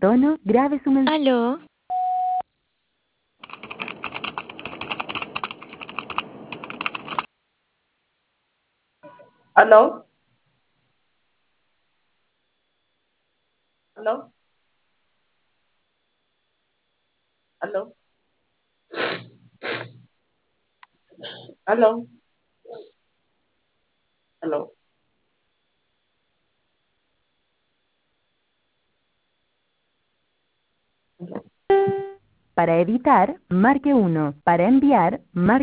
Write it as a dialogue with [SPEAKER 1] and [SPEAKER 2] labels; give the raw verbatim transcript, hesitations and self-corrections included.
[SPEAKER 1] tono, grabe su mensaje.
[SPEAKER 2] Aló.
[SPEAKER 3] ¿Aló? ¿Aló? ¿Aló? ¿Aló? ¿Aló?
[SPEAKER 1] Para editar, marque uno. Para enviar, marque